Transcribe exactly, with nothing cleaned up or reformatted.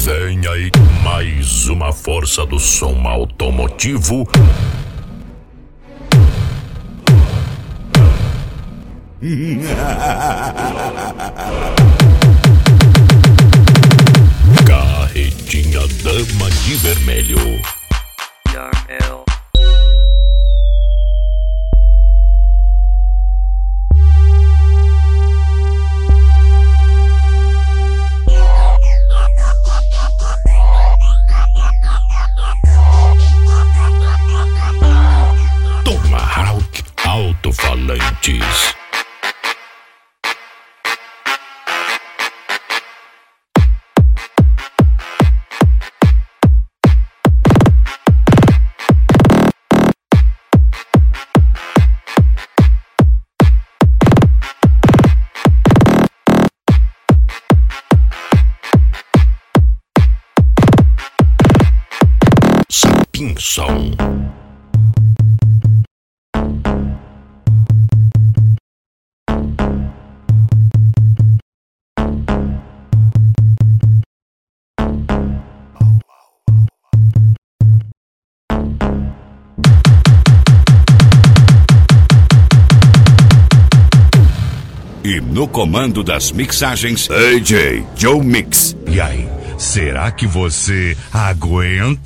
Vem aí mais uma força do som automotivo. Carretinha Dama de Vermelho. Yarmel. Tomahawk Alto-Falantes. Sapinção. E no comando das mixagens, A J Joe Mix. E aí, será que você aguenta?